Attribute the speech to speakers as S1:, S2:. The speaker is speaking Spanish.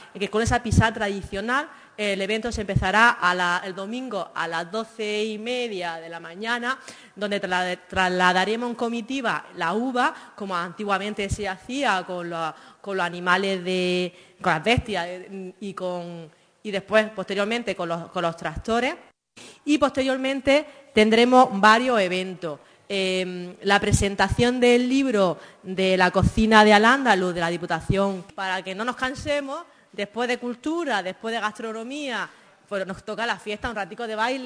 S1: que con esa pisada tradicional el evento se empezará el domingo a las 12:30 de la mañana, donde trasladaremos en comitiva la uva, como antiguamente se hacía con los animales, con las bestias y después, posteriormente, con los tractores. Y posteriormente tendremos varios eventos. La presentación del libro de la cocina de Al-Ándalus de la Diputación, para que no nos cansemos. Después de cultura, después de gastronomía, pues nos toca la fiesta, un ratico de baile.